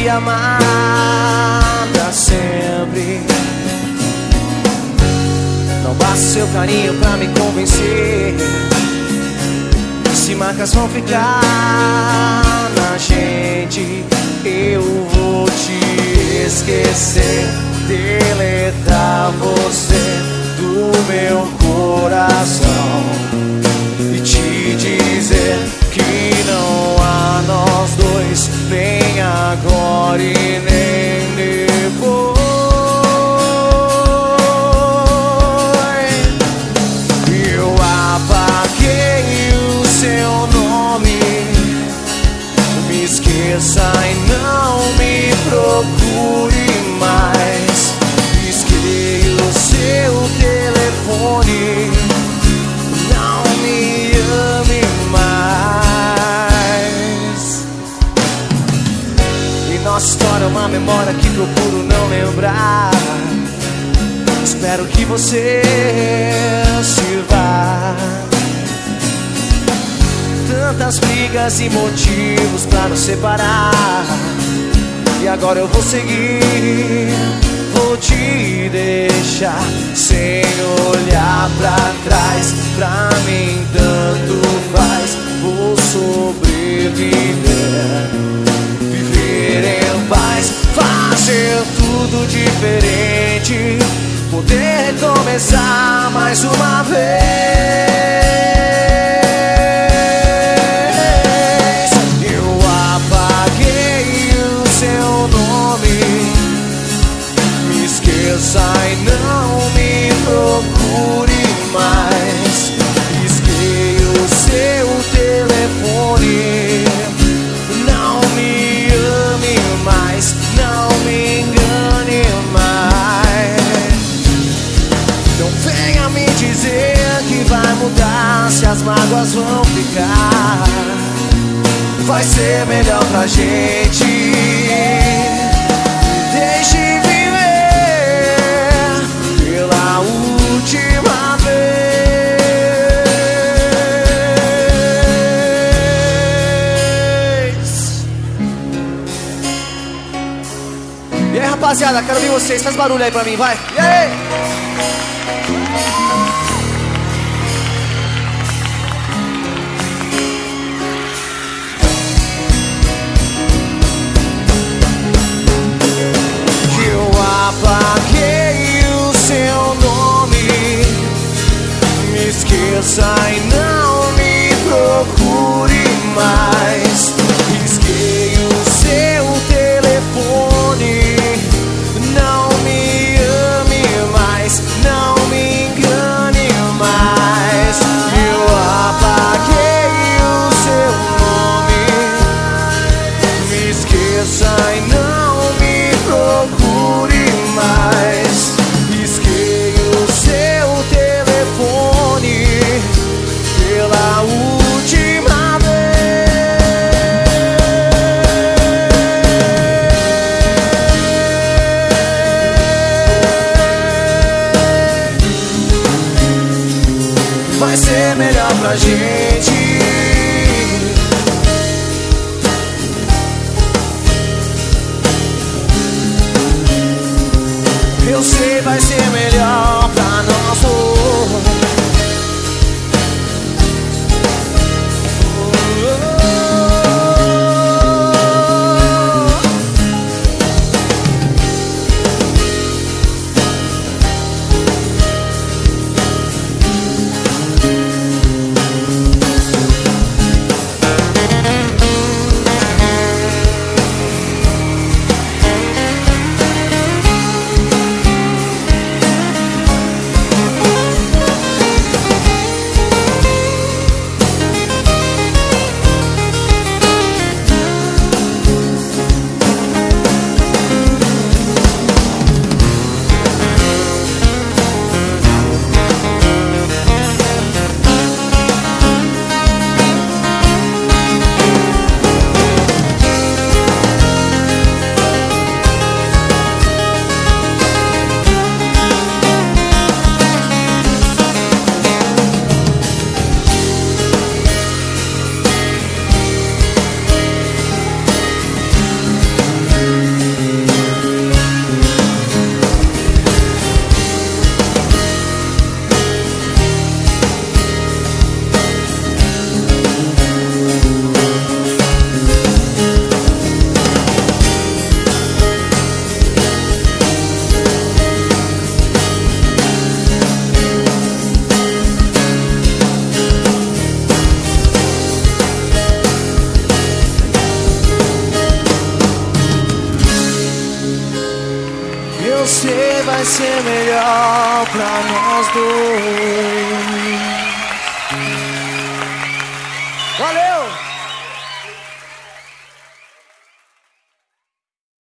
te amar pra sempre. Não basta seu carinho pra me convencer. Se marcas vão ficar na gente, eu vou te esquecer, deletar você do meu coração e te dizer que não há nós dois, nem agora e nem depois. Eu apaguei o seu nome, me esqueça e não me procure mais. Risquei o seu telefone, não me ame mais. E nossa história é uma memória que procuro não lembrar. Espero que você se vá. Tantas brigas e motivos pra nos separar, e agora eu vou seguir, vou te deixar sem olhar pra trás. Pra mim tanto faz, vou sobreviver, viver em paz, fazer tudo diferente, poder começar mais uma vez. Eu apaguei o seu nome, me esqueça e não me procure mais. Risquei o seu telefone, não me ame mais, não me engane mais. Não venha me dizer que vai mudar, se as mágoas vão ficar. Vai ser melhor pra gente, deixe viver pela última vez. E aí, rapaziada, quero ouvir vocês, faz barulho aí pra mim, vai. E aí? Apaguei o seu nome, me esqueça e não me procure mais. Risquei o seu telefone, não me ame mais, não me engane mais. Eu apaguei o seu nome, me esqueça e não me procure mais. Risquei o seu telefone pela última vez. Vai ser melhor pra gente. Eu sei, vai ser melhor pra nós dois. você vai ser melhor pra nós dois.